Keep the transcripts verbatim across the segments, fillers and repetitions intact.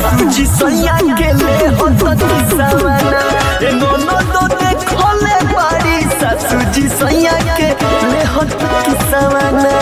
सासू जी सैया के ले हत किसवाना ए ननदो देखले बाड़ी सासू जी सैया के ले हत किसवाना।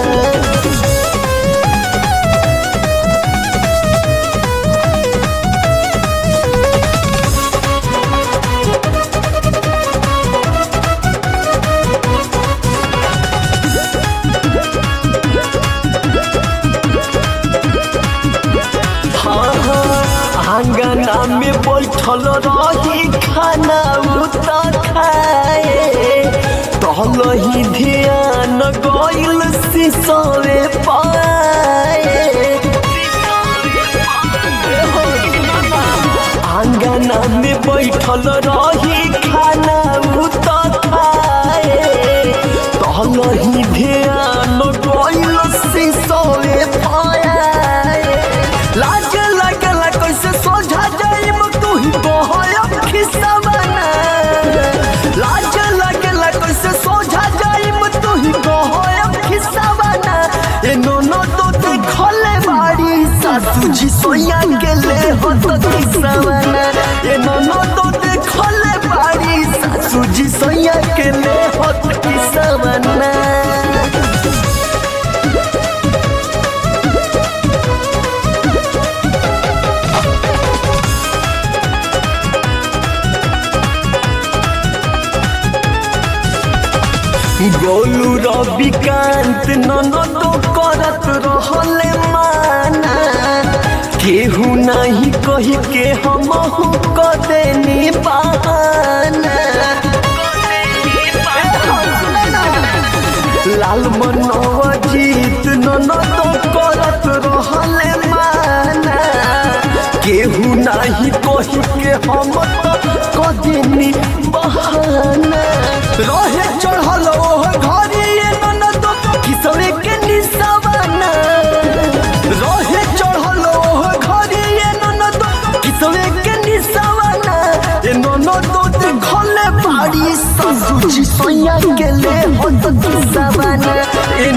आंगना में बैठल रही खाना उता खाए तहलही ध्यान गइल सिसवे पाए। आंगना में बैठल रही खाना उता खाए तहलही ध्यान गइल सिसवे पाए। लाज लगला कैसे सोझा जाइम तू ही बहयब खिसवाना लाज लगला कैसे सोझा जाइम तू ही बहयब खिसवाना ए ननदो देखले बाड़ी सासू जी सैया के ले हत किसवाना ए ननदो देखले बाड़ी सासू जी सैया के ले हत किसवाना। गोलू रविकांत ननदो करत रहले माना केहू नहीं कही के हमहू क देनी बहाना। लाल मनवा जीत ननदो करत रहले माना केहू नहीं कही के हम क देनी बहाना। रहे चढ़ल ओह घरी ननदो किसवे के निसवाना रहे चढ़ल ओह घरी ननदो किसवे के निसवाना ए ननदो देखले बाड़ी सासू जी सैया के ले हत किसवाना ए